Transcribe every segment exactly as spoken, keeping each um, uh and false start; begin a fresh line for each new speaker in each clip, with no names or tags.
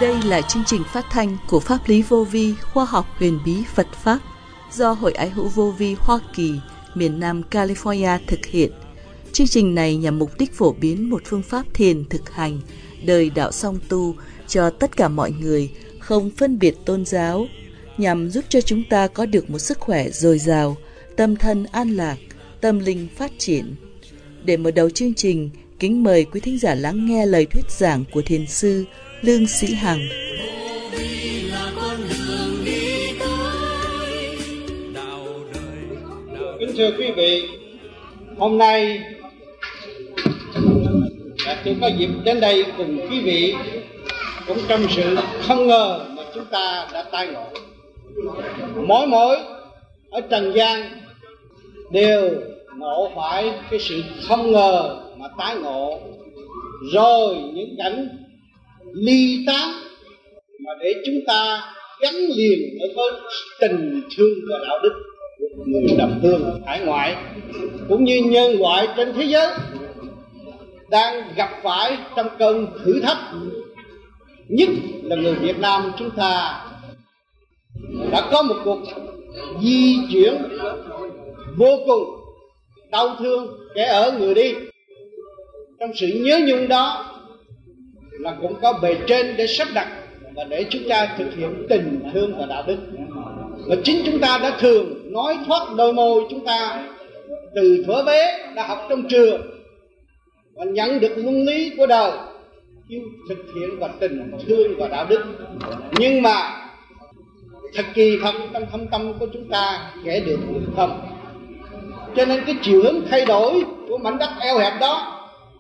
Đây là chương trình phát thanh của Pháp lý vô vi, khoa học huyền bí Phật Pháp do Hội Ái hữu vô vi Hoa Kỳ, miền Nam California thực hiện. Chương trình này nhằm mục đích phổ biến một phương pháp thiền thực hành, đời đạo song tu cho tất cả mọi người, không phân biệt tôn giáo, nhằm giúp cho chúng ta có được một sức khỏe dồi dào, tâm thân an lạc, tâm linh phát triển. Để mở đầu chương trình, kính mời quý thính giả lắng nghe lời thuyết giảng của Thiền sư Lương Sĩ Hằng.
Kính thưa quý vị, hôm nay tôi có dịp đến đây cùng quý vị, cũng trong sự không ngờ mà chúng ta đã tai ngộ. Mỗi mỗi ở trần gian đều ngộ phải cái sự không ngờ mà tái ngộ, rồi những cảnh ly tán mà để chúng ta gắn liền ở với tình thương và đạo đức của người đồng hương hải ngoại cũng như nhân loại trên thế giới đang gặp phải trong cơn thử thách. Nhất là người Việt Nam chúng ta đã có một cuộc di chuyển vô cùng đau thương, kẻ ở người đi. Trong sự nhớ nhung đó là cũng có bề trên để sắp đặt và để chúng ta thực hiện tình thương và đạo đức. Và chính chúng ta đã thường nói thoát đôi môi chúng ta từ thuở bé đã học trong trường và nhận được luân lý của đời, yêu thực hiện và tình thương và đạo đức. Nhưng mà thật kỳ thật trong thâm tâm của chúng ta kể được không. Cho nên cái chiều hướng thay đổi của mảnh đất eo hẹp đó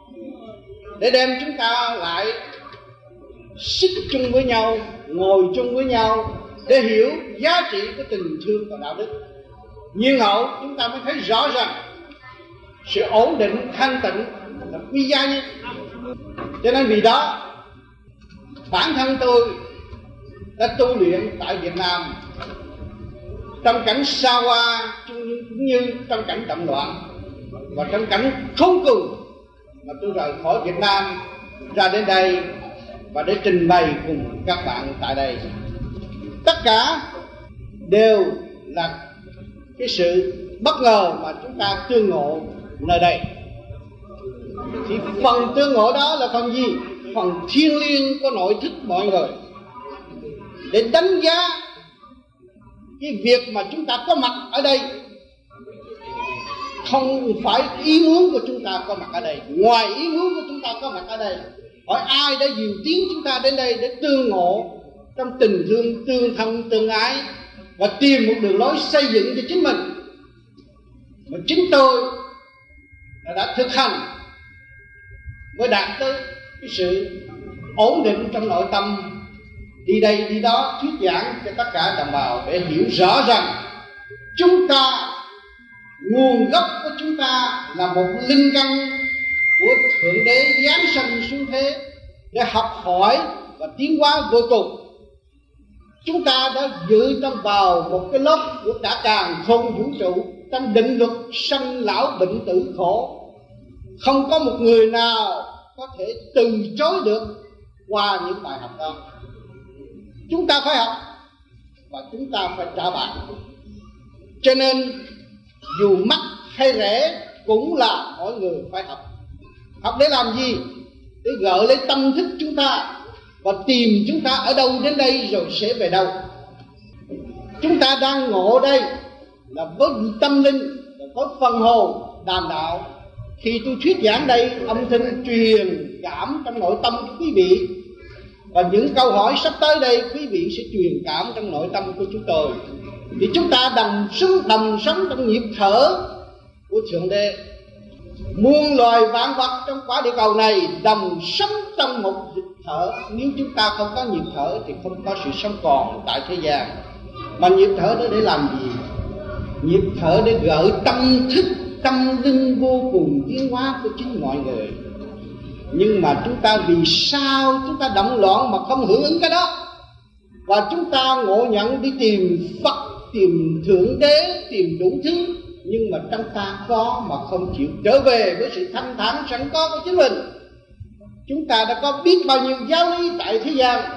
để đem chúng ta lại xích chung với nhau, ngồi chung với nhau để hiểu giá trị của tình thương và đạo đức. Nhiên hậu chúng ta mới thấy rõ rằng sự ổn định thanh tịnh là quý giá nhất. Cho nên vì đó bản thân tôi đã tu luyện tại Việt Nam trong cảnh xa hoa cũng như trong cảnh động loạn và trong cảnh khốn cùng, mà tôi rời khỏi Việt Nam ra đến đây và để trình bày cùng các bạn tại đây. Tất cả đều là cái sự bất ngờ mà chúng ta tương ngộ nơi đây. Thì phần tương ngộ đó là phần gì? Phần thiêng liêng của nội thức mọi người, để đánh giá cái việc mà chúng ta có mặt ở đây không phải ý muốn của chúng ta có mặt ở đây, ngoài ý muốn của chúng ta có mặt ở đây. Hỏi ai đã dìu tiến chúng ta đến đây để tương ngộ trong tình thương, tương thân, tương ái và tìm một đường lối xây dựng cho chính mình. Mà chính tôi đã, đã thực hành mới đạt tới cái sự ổn định trong nội tâm, đi đây đi đó thuyết giảng cho tất cả đồng bào để hiểu rõ rằng chúng ta, nguồn gốc của chúng ta là một linh căn của Thượng Đế giáng sanh xuống thế để học hỏi và tiến hóa vô cùng. Chúng ta đã dự tâm vào một cái lớp của cả càn khôn vũ trụ trong định luật sanh lão bệnh tử khổ. Không có một người nào có thể từ chối được qua những bài học đó. Chúng ta phải học và chúng ta phải trả bạn. Cho nên dù mắc hay rẻ cũng là mỗi người phải học. Học để làm gì? Để gợi lên tâm thức chúng ta và tìm chúng ta ở đâu đến đây rồi sẽ về đâu. Chúng ta đang ngộ đây là với tâm linh, là với phần hồn đàm đạo. Khi tôi thuyết giảng đây, âm thanh truyền cảm trong nội tâm của quý vị. Và những câu hỏi sắp tới đây quý vị sẽ truyền cảm trong nội tâm của chúng tôi. Thì chúng ta đồng sống, đồng sống trong nhịp thở của Thượng Đế. Muôn loài vạn vật trong quả địa cầu này đồng sống trong một nhịp thở. Nếu chúng ta không có nhịp thở thì không có sự sống còn tại thế gian. Mà nhịp thở đó để làm gì? Nhịp thở để gợi tâm thức, tâm linh vô cùng tiến hóa của chính mọi người. Nhưng mà chúng ta vì sao chúng ta động loạn mà không hưởng ứng cái đó? Và chúng ta ngộ nhận đi tìm Phật, tìm Thượng Đế, tìm đủ thứ. Nhưng mà trong ta có mà không chịu trở về với sự thanh thản sẵn có của chính mình. Chúng ta đã có biết bao nhiêu giáo lý tại thế gian,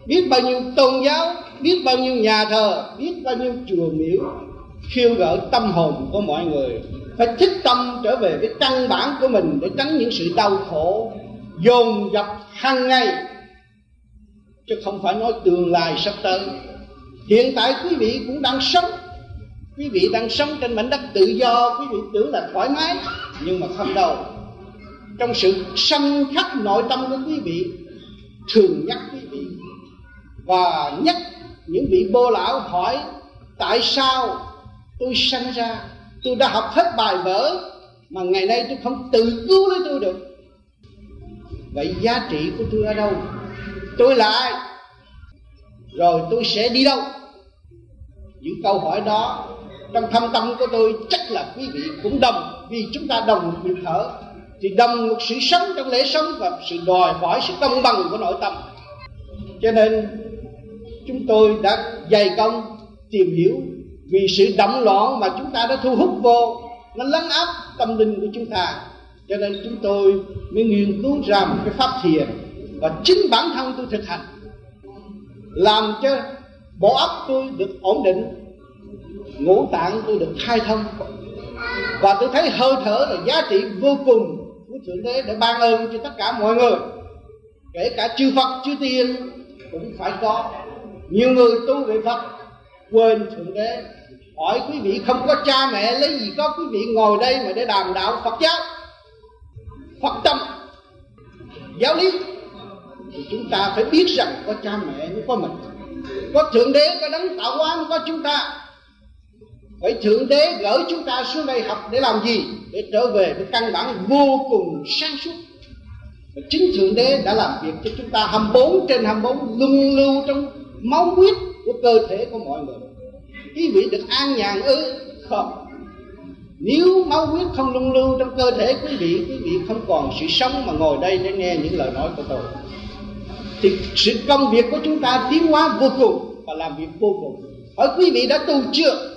biết bao nhiêu tôn giáo, biết bao nhiêu nhà thờ, biết bao nhiêu chùa miếu khiêu gợi tâm hồn của mọi người phải thích tâm trở về với căn bản của mình để tránh những sự đau khổ dồn dập hàng ngày, chứ không phải nói tương lai sắp tới. Hiện tại quý vị cũng đang sống, quý vị đang sống trên mảnh đất tự do, quý vị tưởng là thoải mái, nhưng mà không đâu. Trong sự sâu khắc nội tâm của quý vị thường nhắc quý vị và nhắc những vị bô lão hỏi: tại sao tôi sanh ra, tôi đã học hết bài vở mà ngày nay tôi không tự cứu lấy tôi được? Vậy giá trị của tôi ở đâu? Tôi là ai? Rồi tôi sẽ đi đâu? Những câu hỏi đó trong thâm tâm của tôi chắc là quý vị cũng đồng, vì chúng ta đồng một nhịp thở thì đồng một sự sống trong lễ sống và sự đòi hỏi sự công bằng của nội tâm. Cho nên chúng tôi đã dày công tìm hiểu, vì sự động loạn mà chúng ta đã thu hút vô nó lấn áp tâm linh của chúng ta, cho nên chúng tôi mới nghiên cứu ra một cái pháp thiền, và chính bản thân tôi thực hành làm cho bộ óc tôi được ổn định, ngũ tạng tôi được khai thông, và tôi thấy hơi thở là giá trị vô cùng của Thượng Đế để ban ơn cho tất cả mọi người, kể cả chư Phật chư Tiên cũng phải có. Nhiều người tu về Phật quên Thượng Đế. Hỏi quý vị không có cha mẹ, lấy gì có quý vị ngồi đây mà để đàm đạo Phật giáo, Phật tâm, giáo lý? Thì chúng ta phải biết rằng có cha mẹ mới có mình, có Thượng Đế, có đấng tạo hóa mới có chúng ta. Vậy Thượng Đế gửi chúng ta xuống đây học để làm gì? Để trở về với căn bản vô cùng sáng suốt. Và chính Thượng Đế đã làm việc cho chúng ta hai mươi bốn trên hai mươi bốn luân lưu trong máu huyết của cơ thể của mọi người. Quý vị được an nhàn ư? Không. Nếu máu huyết không luân lưu trong cơ thể quý vị, quý vị không còn sự sống mà ngồi đây để nghe những lời nói của tôi. Thì sự công việc của chúng ta tiến hóa vô cùng và làm việc vô cùng. Hỏi quý vị đã tu chưa?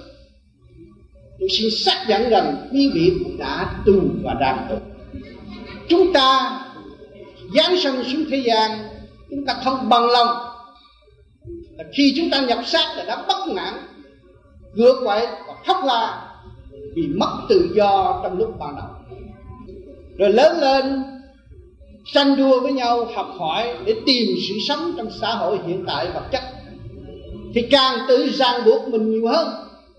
Tôi xin xác nhận rằng quý vị đã tu và đang tu. Chúng ta giáng sanh xuống thế gian, chúng ta không bằng lòng. Khi chúng ta nhập xác là đã bất mãn, gượng quậy và khóc la vì mất tự do trong lúc ban đầu. Rồi lớn lên tranh đua với nhau, học hỏi để tìm sự sống trong xã hội hiện tại vật chất, thì càng tự ràng buộc mình nhiều hơn.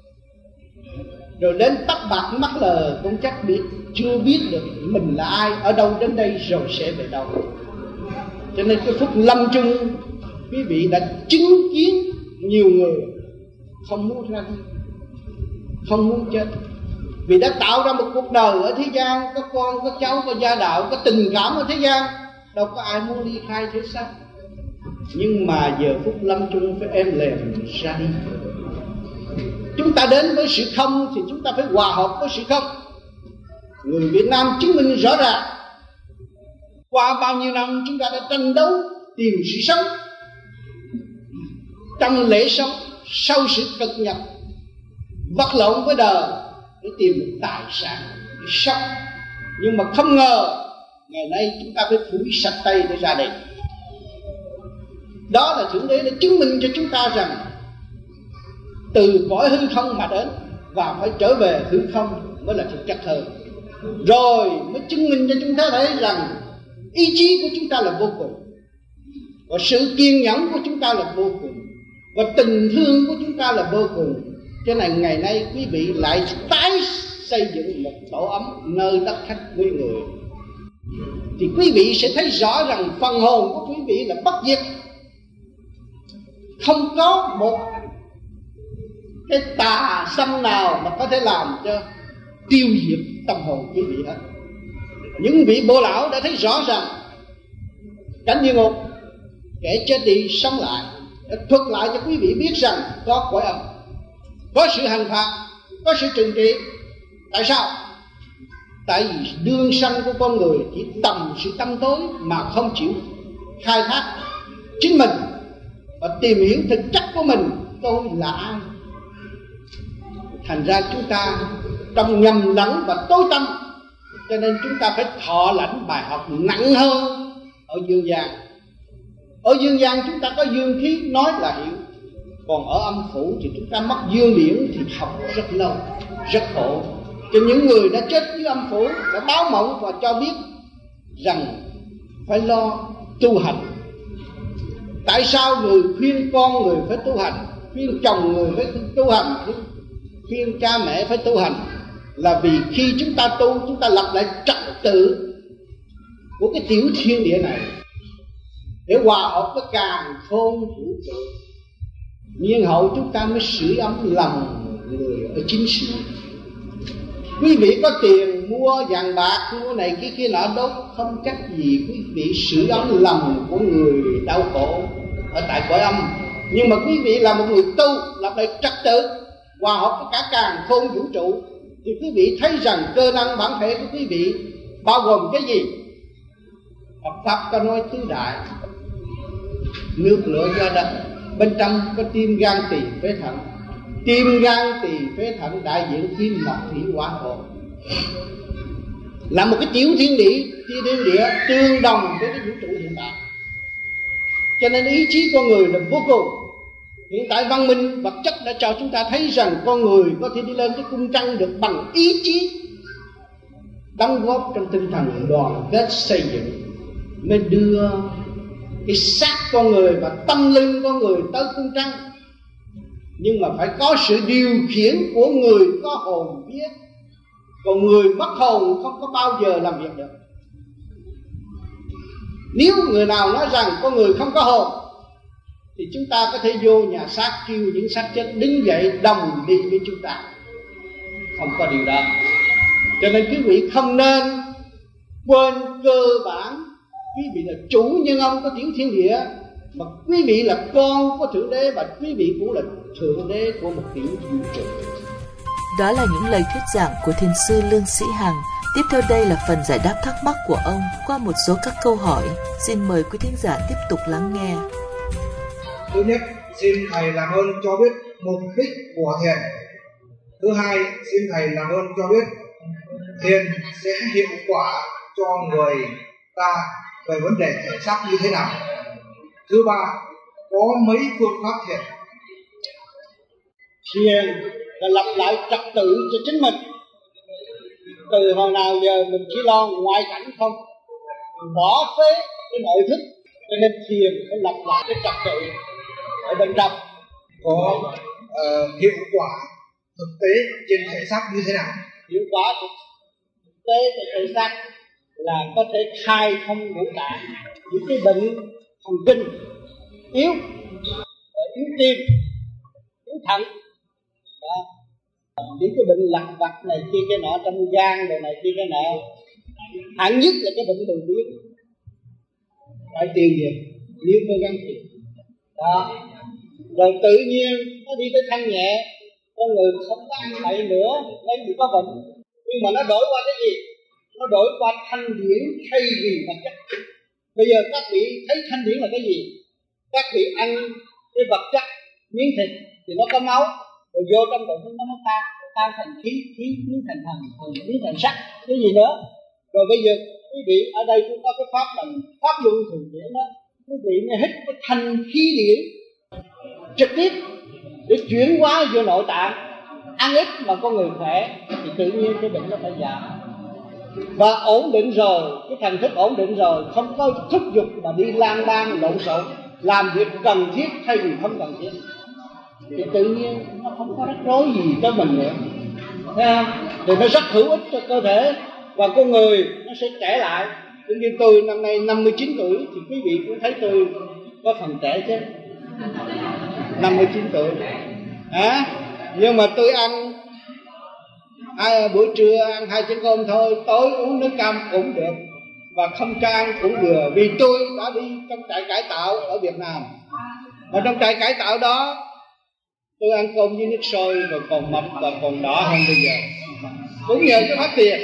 Rồi đến tóc bạc mắt lờ cũng chắc biết, chưa biết được mình là ai, ở đâu đến đây rồi sẽ về đâu. Cho nên cái phút lâm chung, quý vị đã chứng kiến nhiều người không muốn ra đi, không muốn chết, vì đã tạo ra một cuộc đời ở thế gian, có con, có cháu, có gia đạo, có tình cảm ở thế gian, đâu có ai muốn ly khai thế xác. Nhưng mà giờ phút lâm chung phải êm lềm ra đi. Chúng ta đến với sự không thì chúng ta phải hòa hợp với sự không. Người Việt Nam chứng minh rõ ràng, qua bao nhiêu năm chúng ta đã tranh đấu tìm sự sống trong lễ sống, sau sự cực nhập, vật lộn với đời để tìm được tài sản để sống. Nhưng mà không ngờ ngày nay chúng ta phải phủi sạch tay để ra đây. Đó là Thượng Đế đã chứng minh cho chúng ta rằng từ cõi hư không mà đến, và phải trở về hư không mới là thực chất hơn. Rồi mới chứng minh cho chúng ta thấy rằng ý chí của chúng ta là vô cùng, và sự kiên nhẫn của chúng ta là vô cùng, và tình thương của chúng ta là vô cùng. Cho nên ngày nay quý vị lại tái xây dựng một tổ ấm nơi đất khách với người, thì quý vị sẽ thấy rõ rằng phần hồn của quý vị là bất diệt. Không có một cái tà xâm nào mà có thể làm cho tiêu diệt tâm hồn quý vị hết. Những vị bồ lão đã thấy rõ ràng cảnh địa ngục, kẻ chết đi sống lại, để thuật lại cho quý vị biết rằng có cõi âm, có sự hành phạt, có sự trừng trị. Tại sao? Tại vì đương sanh của con người chỉ tầm sự tâm tối mà không chịu khai thác chính mình và tìm hiểu thực chất của mình, tôi là ai. Thành ra chúng ta trong nhầm lẫn và tối tâm, cho nên chúng ta phải thọ lãnh bài học nặng hơn ở dương gian. Ở dương gian chúng ta có dương khí nói là hiểu, còn ở âm phủ thì chúng ta mất dương điển thì học rất lâu, rất khổ. Cho những người đã chết với âm phủ đã báo mộng và cho biết rằng phải lo tu hành. Tại sao người khuyên con người phải tu hành, khuyên chồng người phải tu hành, khuyên cha mẹ phải tu hành? Là vì khi chúng ta tu, chúng ta lập lại trật tự của cái tiểu thiên địa này để hòa hợp với càn khôn vũ trụ, nhiên hậu chúng ta mới sưởi ấm lòng người ở chính xứ. Quý vị có tiền mua vàng bạc, mua này kia kia nọ đốt, không cách gì quý vị sưởi ấm lòng của người đau khổ ở tại cõi âm. Nhưng mà quý vị là một người tu, lập lại trật tự, hòa hợp với cả càn khôn vũ trụ, thì quý vị thấy rằng cơ năng bản thể của quý vị bao gồm cái gì? Phật Pháp có nói tứ đại: nước, lửa, gió, đất. Bên trong có tim, gan, tỳ, phế, thận. Tim, gan, tỳ, phế, thận đại diện kim, mộc, thủy, hỏa, thổ, là một cái tiểu thiên địa, thiên địa tương đồng với cái vũ trụ hiện tại. Cho nên ý chí con người là vô cùng. Hiện tại văn minh vật chất đã cho chúng ta thấy rằng con người có thể đi lên cái cung trăng được bằng ý chí, đóng góp trong tinh thần đoàn kết xây dựng, mới đưa cái xác con người và tâm linh con người tới cung trăng. Nhưng mà phải có sự điều khiển của người có hồn biết, còn người mất hồn không có bao giờ làm việc được. Nếu người nào nói rằng con người không có hồn thì chúng ta có thể vô nhà xác kêu những xác chết đứng dậy đồng đi với chúng ta. Không có điều đó. Cho nên quý vị không nên quên cơ bản quý vị là chủ nhân ông của tiểu thiên địa, mà quý vị là con của Thượng Đế, và quý vị cũng là Thượng Đế của một tiểu vũ trụ.
Đó là những lời thuyết giảng của Thiền sư Lương Sĩ Hằng. Tiếp theo đây là phần giải đáp thắc mắc của ông qua một số các câu hỏi. Xin mời quý thính giả tiếp tục lắng nghe.
Thứ nhất, xin thầy làm ơn cho biết mục đích của thiền. Thứ hai, xin thầy làm ơn cho biết thiền sẽ hiệu quả cho người ta về vấn đề thể xác như thế nào. Thứ ba, có mấy phương pháp thiền?
Thiền là lập lại trật tự cho chính mình. Từ hồi nào giờ mình chỉ lo ngoại cảnh không, bỏ phế cái nội thức, cho nên thiền phải lập lại cái trật tự ở bên trong.
Có uh, hiệu quả thực tế trên thể xác như thế nào?
Hiệu quả thực tế trên thể xác là có thể khai thông ngũ tạng, những cái bệnh thần kinh yếu, yếu tim, yếu thận, đó. Những cái bệnh lặt vặt này kia cái nọ trong gan rồi này kia cái nọ. Hạng nhất là cái bệnh đường huyết, phải tiêu diệt nếu có gắn tiền đó. Rồi tự nhiên nó đi tới thanh nhẹ, con người không có ăn bậy nữa, lấy gì có bệnh. Nhưng mà nó đổi qua cái gì? Nó đổi qua thanh điển thay vì vật chất. Bây giờ các vị thấy thanh điển là cái gì? Các vị ăn cái vật chất, miếng thịt thì nó có máu, rồi vô trong bụng nó mới tan, tan thành khí, khí biến thành thần, thần biến thành sắc, cái gì nữa. Rồi bây giờ quý vị ở đây cũng có cái pháp là pháp luân thường điển đó, quý vị mới hít cái thanh khí điển trực tiếp để chuyển hóa vô nội tạng. Ăn ít mà con người khỏe thì tự nhiên cái bệnh nó phải giảm. Và ổn định rồi, cái thần thức ổn định rồi, không có thúc giục mà đi lang bang lộn xộn, làm việc cần thiết thay vì không cần thiết, thì tự nhiên nó không có rắc rối gì cho mình nữa. Thấy không? Thì nó rất hữu ích cho cơ thể, và con người nó sẽ trẻ lại. Cũng như tôi năm nay năm mươi chín tuổi thì quý vị cũng thấy tôi có phần trẻ chứ, năm mươi chín tuổi à, nhưng mà tôi ăn hai buổi trưa ăn hai chén cơm thôi, tối uống nước cam cũng được, và không cho ăn cũng vừa. Vì tôi đã đi trong trại cải tạo ở Việt Nam, và trong trại cải tạo đó tôi ăn cơm với nước sôi rồi còn mập và còn đỏ hơn bây giờ, cũng nhờ cái pháp thiền.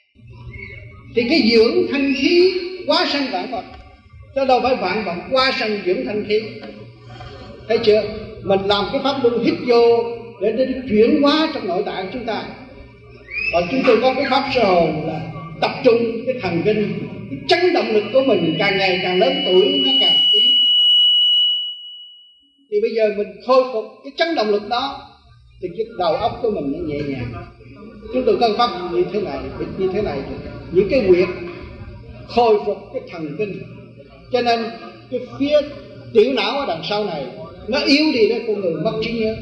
Thì cái dưỡng thanh khí quá sanh vạn vật, chứ đâu phải vạn vật quá sanh dưỡng thanh khí. Thấy chưa? Mình làm cái pháp luân hít vô để, để chuyển hóa trong nội tạng chúng ta. Còn chúng tôi có cái pháp sơ hồn là tập trung cái thần kinh, cái chấn động lực của mình càng ngày càng lớn tuổi nó càng yếu, giờ mình khôi phục cái chấn động lực đó thì cái đầu óc của mình nó nhẹ nhàng. Chúng tôi cần pháp như thế này, như thế này, những cái việc khôi phục cái thần kinh. Cho nên cái phía tiểu não ở đằng sau này nó yếu đi đó, con người mất trí nhớ.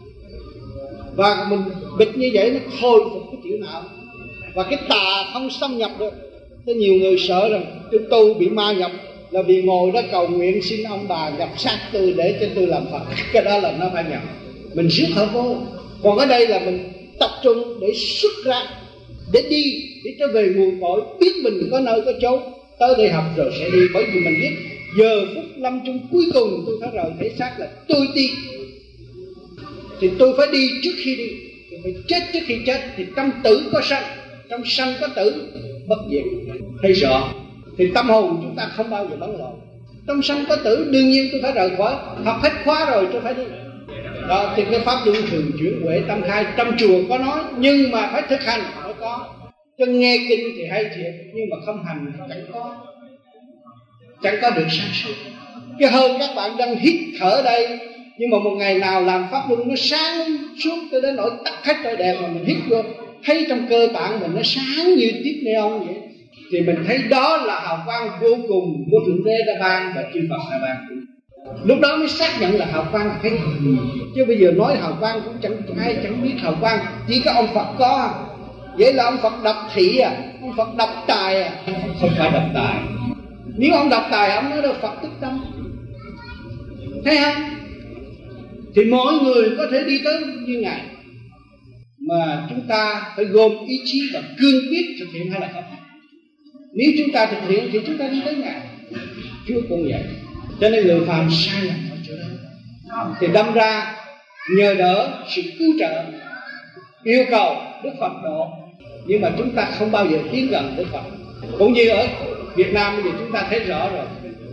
Và mình bịt như vậy nó khôi phục cái tiểu não, và cái tà không xâm nhập được. Có nhiều người sợ rằng tôi tu bị ma nhập là vì ngồi đó cầu nguyện xin ông bà nhập xác tôi để cho tôi làm Phật. Cái đó là nó phải nhập, mình rước họ vô. Còn ở đây là mình tập trung để xuất ra, để đi, để trở về nguồn cội, biết mình có nơi có chốn, tới đây học rồi sẽ đi. Bởi vì mình biết giờ phút lâm chung cuối cùng tôi phải rời thể xác là tôi đi, thì tôi phải đi trước khi đi, tôi phải chết trước khi chết. Thì trong tử có sanh, trong sanh có tử, bất diệt. Thấy rõ thì tâm hồn chúng ta không bao giờ bấn loạn. Trong sanh có tử, đương nhiên tôi phải rời khỏi. Học hết khóa rồi tôi phải đi. Đó thì cái pháp luân thường chuyển huệ tâm khai trong chùa có nói, nhưng mà phải thực hành mới có. Chứ nghe kinh thì hay thiệt, nhưng mà không hành thì chẳng có, chẳng có được sáng suốt. Cái hơn các bạn đang hít thở đây, nhưng mà một ngày nào làm pháp luân nó sáng suốt tới đến nỗi tắt hết trời đèn mà mình hít vô, thấy trong cơ tạng mình nó sáng như tiếp neon vậy, thì mình thấy đó là hào quang vô cùng của Thượng Đế đã ban và chư Phật đã ban. Lúc đó mới xác nhận là hào quang là cái gì. Chứ bây giờ nói hào quang cũng chẳng ai chẳng biết hào quang, chỉ có ông Phật có. Vậy là ông Phật độc thị à, ông Phật độc tài à? Không phải độc tài. Nếu ông độc tài ông nói là Phật tức tâm, thấy không? Thì mỗi người có thể đi tới như Ngài, mà chúng ta phải gồm ý chí và cương quyết thực hiện hay là không. Nếu chúng ta thực hiện thì chúng ta đi tới Ngài. Chúa cũng vậy. Cho nên người phàm sai lầm ở chỗ đó, thì đâm ra nhờ đỡ sự cứu trợ, yêu cầu Đức Phật độ, nhưng mà chúng ta không bao giờ tiến gần Đức Phật. Cũng như ở Việt Nam bây giờ chúng ta thấy rõ rồi.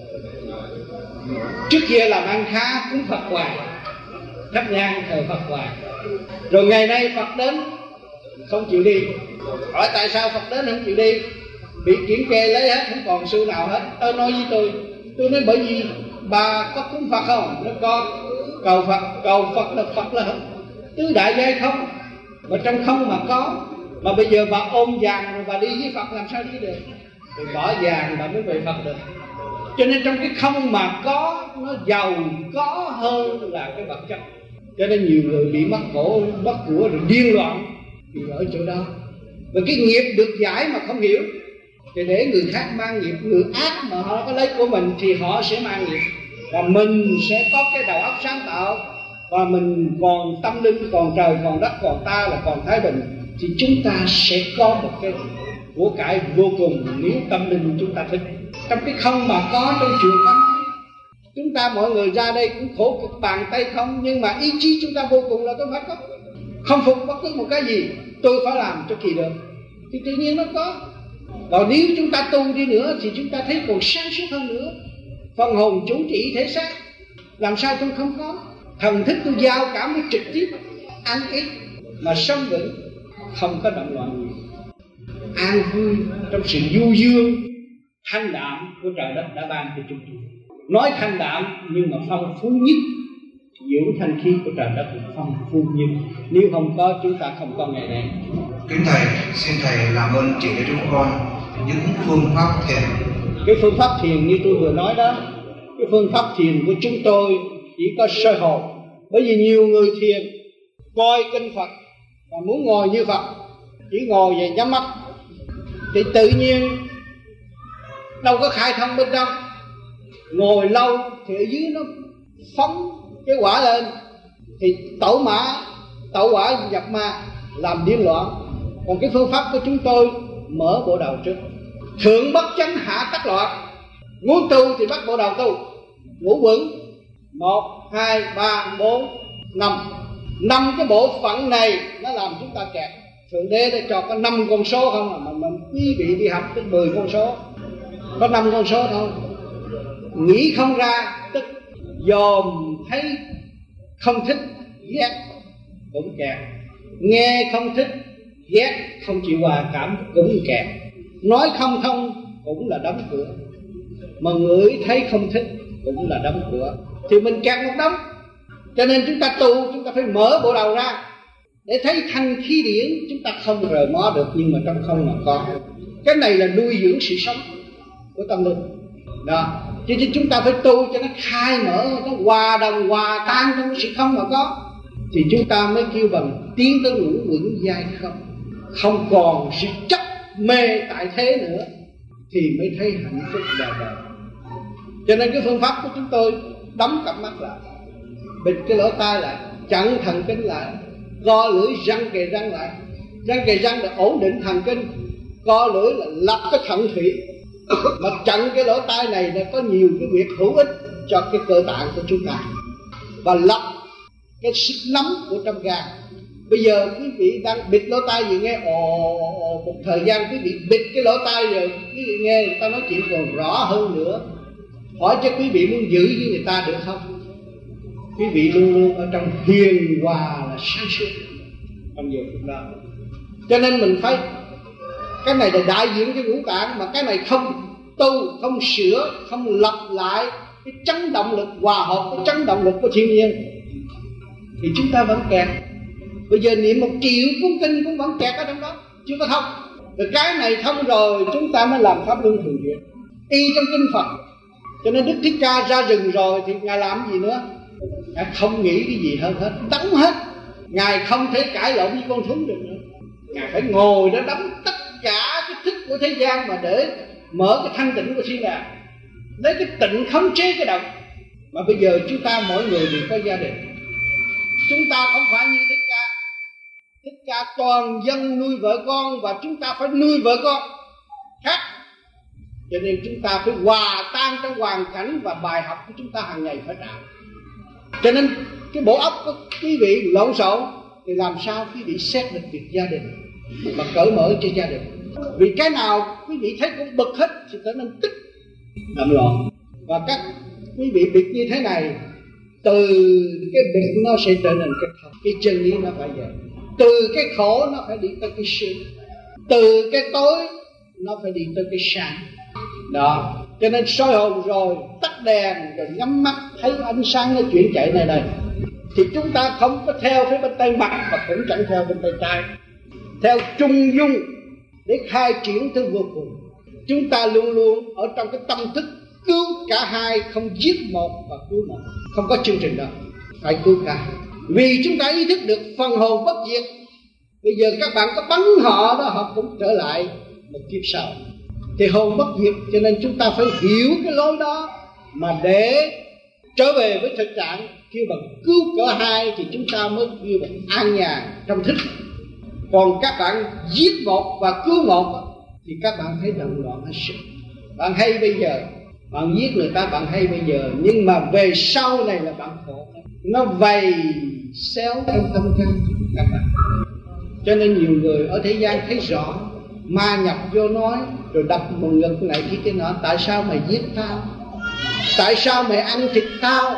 Trước kia làm ăn khá cúng Phật hoài, thắp nhang thờ Phật hoài, rồi ngày nay Phật đến không chịu đi. Hỏi tại sao Phật đến không chịu đi? Bị kiểm kê lấy hết, không còn xu nào hết. Tôi nói với tôi, tôi nói bởi vì bà có cúng Phật không? Nó có. Cầu Phật, cầu Phật là Phật là tứ đại giai không, mà trong không mà có. Mà bây giờ bà ôm vàng rồi bà đi với Phật làm sao đi được? Rồi bỏ vàng bà mới về Phật được. Cho nên trong cái không mà có, nó giàu có hơn là cái vật chất. Cho nên nhiều người bị mất khổ, mất của rồi điên loạn thì ở chỗ đó. Và cái nghiệp được giải mà không hiểu, thì để người khác mang nghiệp. Người ác mà họ có lấy của mình thì họ sẽ mang nghiệp, và mình sẽ có cái đầu óc sáng tạo, và mình còn tâm linh, còn trời, còn đất, còn ta là còn thái bình, thì chúng ta sẽ có một cái của cải vô cùng nếu tâm linh chúng ta thích. Trong cái không mà có, trong chùa có nói chúng ta mọi người ra đây cũng khổ cực bàn tay không, nhưng mà ý chí chúng ta vô cùng là tôi phải có. Không phục bất cứ một cái gì, tôi phải làm cho kỳ được, thì tự nhiên nó có. Còn nếu chúng ta tu đi nữa thì chúng ta thấy còn sáng suốt hơn nữa. Phần hồn chủ trị thể xác, làm sao tôi không có? Thần thức tôi giao cảm với trực tiếp, an ít mà sống vững, không có động loạn gì, an vui trong sự du dương thanh đạm của trời đất đã ban cho chúng tôi. Nói thanh đạm nhưng mà phong phú nhất, dưỡng thanh khí của trời đất là phong phú nhất. Nếu không có chúng ta không có ngày này.
Kính Thầy, xin Thầy làm ơn chỉ cho chúng con những phương pháp thiền.
Cái phương pháp thiền như tôi vừa nói đó, cái phương pháp thiền của chúng tôi chỉ có soi hồn. Bởi vì nhiều người thiền coi kinh Phật và muốn ngồi như Phật, chỉ ngồi về nhắm mắt thì tự nhiên đâu có khai thông bên trong. Ngồi lâu thì ở dưới nó phóng cái quả lên, thì tẩu mã tẩu quả nhập ma làm điên loạn. Còn cái phương pháp của chúng tôi mở bộ đầu trước, thượng bất chánh hạ tắc loạn. Muốn tu thì bắt bộ đầu tu, ngủ vững. Một, hai, ba, bốn, năm. Năm cái bộ phận này nó làm chúng ta kẹt. Thượng Đế đã cho có năm con số không à, mà mình quý vị đi học tới mười con số, có năm con số thôi. Nghĩ không ra tức dòm thấy không thích ghét cũng kẹt, nghe không thích ghét không chịu hòa cảm cũng kẹt, nói không thông cũng là đóng cửa, mà ngửi thấy không thích cũng là đóng cửa. Thì mình kẹt một đống. Cho nên chúng ta tu, chúng ta phải mở bộ đầu ra để thấy thanh khí điển. Chúng ta không rời mó được, nhưng mà trong không mà có. Cái này là nuôi dưỡng sự sống của tâm linh đó. Cho nên chúng ta phải tu cho nó khai mở, nó hòa đồng, hòa tan trong sự không mà có, thì chúng ta mới kêu bằng tiến tới ngũ quẩn giai không. Không còn sự chấp mê tại thế nữa, thì mới thấy hạnh phúc đời đời. Cho nên cái phương pháp của chúng tôi đóng cặp mắt lại, bịt cái lỗ tai lại, chặn thần kinh lại, co lưỡi răng kề răng lại. Răng kề răng là ổn định thần kinh, co lưỡi là lập cái thận thủy. Mà chặn cái lỗ tai này là có nhiều cái việc hữu ích cho cái cơ tạng của chúng ta, và lập cái sức nóng của trong gan. Bây giờ quý vị đang bịt lỗ tai gì nghe ồ, ồ một thời gian quý vị bịt cái lỗ tai rồi quý vị nghe người ta nói chuyện còn rõ hơn nữa. Hỏi cho quý vị muốn giữ với người ta được không? Quý vị luôn luôn ở trong hiền hòa là sáng suốt trong giờ phút đó. Cho nên mình phải, cái này là đại diện cho ngũ tạng, mà cái này không tu, không sửa, không lập lại cái chấn động lực, hòa hợp cái chấn động lực của thiên nhiên, thì chúng ta vẫn kẹt. Bây giờ niệm một triệu cuốn kinh cũng vẫn kẹt ở trong đó, chưa có thông. Rồi cái này thông rồi chúng ta mới làm pháp luân thường chuyển y trong kinh Phật. Cho nên Đức Thích Ca ra rừng rồi thì Ngài làm gì nữa? Ngài không nghĩ cái gì hơn hết, đóng hết. Ngài không thể cãi lộn với con thú được nữa. Ngài phải ngồi đó đóng tất cả cái thức của thế gian mà để mở cái thanh tịnh của thiên đàng, lấy cái tịnh khống chế cái động. Mà bây giờ chúng ta mỗi người đều có gia đình. Chúng ta không phải như Thích Ca. Thích Ca toàn dân nuôi vợ con, và chúng ta phải nuôi vợ con khác. Cho nên chúng ta phải hòa tan trong hoàn cảnh, và bài học của chúng ta hàng ngày phải trả. Cho nên cái bộ óc của quý vị lộn xộn thì làm sao quý vị xét được việc gia đình mà cởi mở cho gia đình. Vì cái nào quý vị thấy cũng bực hết thì trở nên tức đậm loạn. Và các quý vị bịt như thế này, từ cái bịt nó sẽ trở nên cái thật. Cái chân lý nó phải vậy. Từ cái khổ nó phải đi tới cái sướng, từ cái tối nó phải đi tới cái sáng đó. Cho nên soi hồn rồi tắt đèn, rồi nhắm mắt thấy ánh sáng nó chuyển chạy này này, thì chúng ta không có theo phía bên tay mặt, và cũng chẳng theo bên tay trái, theo trung dung để khai triển tới vô cùng. Chúng ta luôn luôn ở trong cái tâm thức cứu cả hai, không giết một và cứu một. Không có chương trình đó, phải cứu cả. Vì chúng ta ý thức được phần hồn bất diệt. Bây giờ các bạn có bắn họ đó, họ cũng trở lại một kiếp sau, thì hồn bất diệt. Cho nên chúng ta phải hiểu cái lối đó, mà để trở về với thực trạng kêu bằng cứu cỡ hai, thì chúng ta mới kêu bằng an nhàn trong thức. Còn các bạn giết một và cứu một thì các bạn thấy động loạn hết sức. Bạn hay bây giờ, bạn giết người ta bạn hay bây giờ, nhưng mà về sau này là bạn khổ. Nó vầy xéo trong tâm can các bạn. Cho nên nhiều người ở thế gian thấy rõ, ma nhập vô nói, rồi đập một ngực này kia kia nọ. Tại sao mày giết tao? Tại sao mày ăn thịt tao?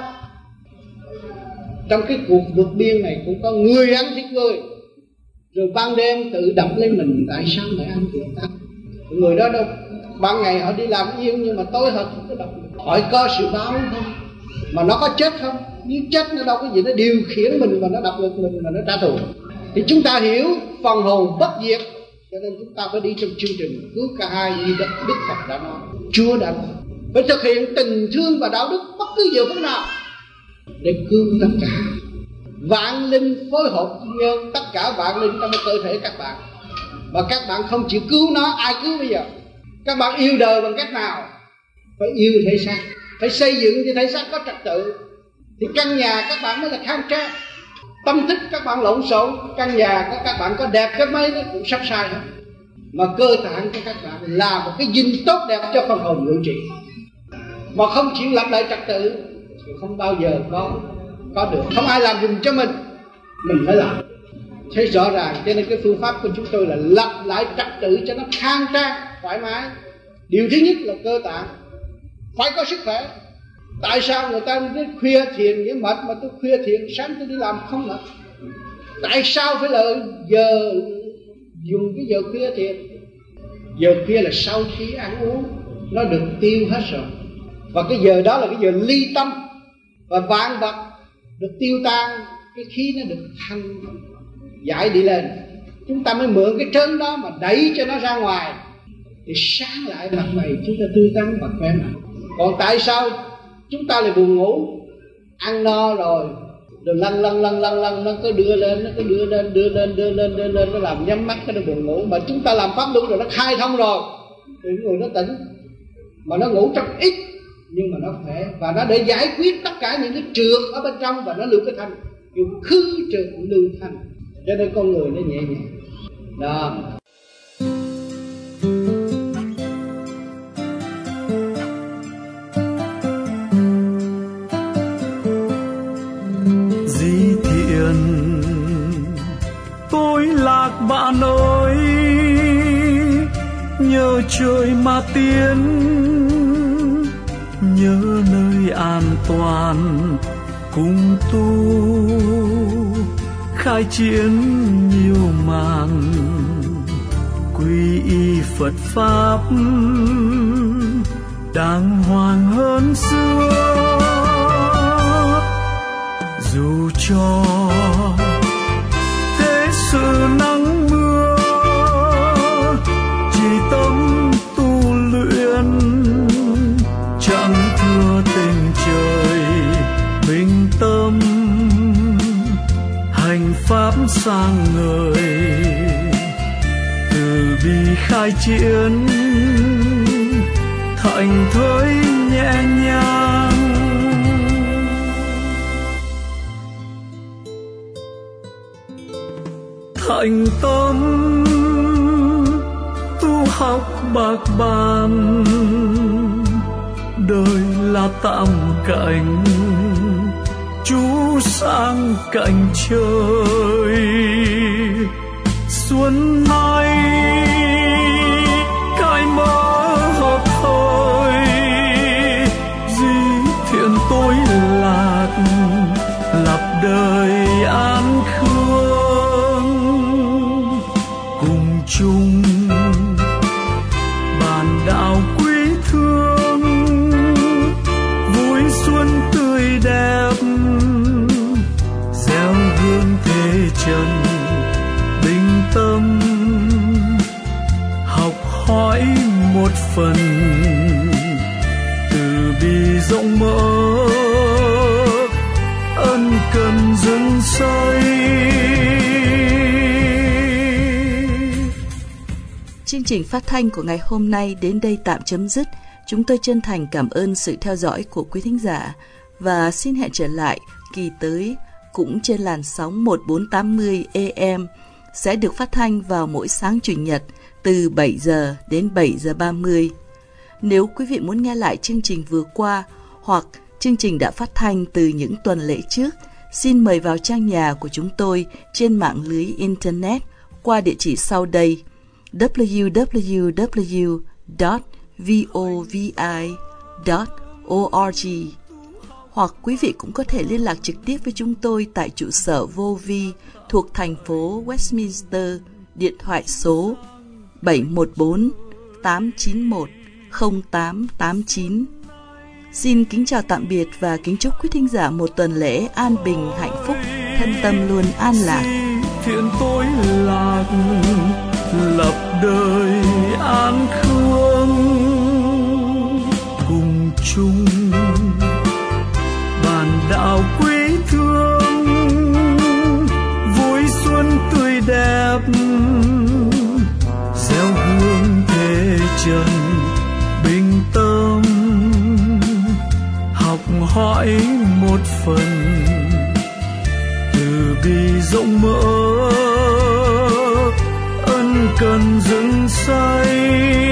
Trong cái cuộc vượt biên này cũng có người ăn thịt người, rồi ban đêm tự đập lên mình. Tại sao mày ăn thịt tao? Người đó đâu, ban ngày họ đi làm yên, nhưng mà tối họ không có đập. Hỏi có sự báo không? Mà nó có chết không? Nếu chết nó đâu có gì nó điều khiển mình và nó đập ngực mình và nó trả thù. Thì chúng ta hiểu phần hồn bất diệt, cho nên chúng ta phải đi trong chương trình cứu cả hai như Đức, Đức Phật đã nói. Chúa đã nói phải thực hiện tình thương và đạo đức bất cứ giờ phút nào để cứu tất cả vạn linh, phối hợp nhân tất cả vạn linh trong cơ thể các bạn. Và các bạn không chịu cứu nó, ai cứu bây giờ? Các bạn yêu đời bằng cách nào? Phải yêu thể xác, phải xây dựng cho thể xác có trật tự, thì căn nhà các bạn mới là khang trang. Tâm thức các bạn lộn xộn, căn nhà của các bạn có đẹp cái mấy nó cũng sắp sai hết. Mà cơ tạng của các bạn là một cái dinh tốt đẹp cho phần hồn ngự trị, mà không chịu lập lại trật tự thì không bao giờ có có được. Không ai làm dùm cho mình, mình phải làm. Thấy rõ ràng. Cho nên cái phương pháp của chúng tôi là lập lại trật tự cho nó khang trang, thoải mái. Điều thứ nhất là cơ tạng phải có sức khỏe. Tại sao người ta đến khuya thiền với mệt, mà tôi khuya thiền sáng tôi đi làm không mệt? Tại sao phải lợi giờ dùng cái giờ khuya thiền? Giờ khuya là sau khi ăn uống nó được tiêu hết rồi, và cái giờ đó là cái giờ ly tâm, và vạn vật được tiêu tan, cái khí nó được thanh giải đi lên, chúng ta mới mượn cái trớn đó mà đẩy cho nó ra ngoài thì sáng lại mặt mày chúng ta tươi tắn và khỏe mạnh. Còn tại sao chúng ta lại buồn ngủ? Ăn no rồi rồi lăn lăn lăn lăn lăn nó cứ đưa lên, nó cứ đưa lên đưa lên đưa lên đưa lên, nó làm nhắm mắt cái nó buồn ngủ. Mà chúng ta làm pháp luân rồi nó khai thông rồi thì người nó tỉnh, mà nó ngủ trong ít nhưng mà nó khỏe, và nó để giải quyết tất cả những cái trượt ở bên trong và nó lưu cái thanh, dùng khứ trượt lưu thanh, cho nên con người nó nhẹ nhàng đó.
Di thiện tôi lạc bạn ơi, nhờ trời mà tiến, nhớ nơi an toàn cùng tu, khai chiến nhiều màn, quy y Phật pháp đàng hoàng hơn xưa. Dù cho thế sự nắng mưa, chỉ tâm tu luyện, chẳng thua tình trời, bình tâm hành pháp sang người, từ bi khai chiến thành thơi nhẹ nhàng. Thành tâm tu học bạc bàn, đời là tạm cảnh, chú sang cảnh trời. Xuân nay cái mơ hợp thời, di thiện tôi lạc, lập đời an khương, cùng chung bàn đạo quý thương, vui xuân tươi đẹp, gieo hương thế trần, bình tâm học hỏi một phần, từ bi rộng mở ân cần dưng xây.
Chương trình phát thanh của ngày hôm nay đến đây tạm chấm dứt. Chúng tôi chân thành cảm ơn sự theo dõi của quý thính giả và xin hẹn trở lại kỳ tới cũng trên làn sóng một nghìn bốn trăm tám mươi A M, sẽ được phát thanh vào mỗi sáng Chủ nhật từ bảy giờ đến bảy giờ ba mươi. Nếu quý vị muốn nghe lại chương trình vừa qua hoặc chương trình đã phát thanh từ những tuần lễ trước, xin mời vào trang nhà của chúng tôi trên mạng lưới Internet qua địa chỉ sau đây: w w w chấm vovi chấm org. Hoặc quý vị cũng có thể liên lạc trực tiếp với chúng tôi tại trụ sở vô vi thuộc thành phố Westminster, điện thoại số bảy một bốn tám chín một không tám tám chín. Xin kính chào tạm biệt và kính chúc quý thính giả một tuần lễ an bình, hạnh phúc, thân tâm luôn an lạc.
Thiện tôi lạc, lập đời an khương, cùng chung bàn đạo quý thương, vui xuân tươi đẹp, gieo hương thế trần, bình tâm học hỏi một phần, từ bi rộng mở ân cần dựng xây.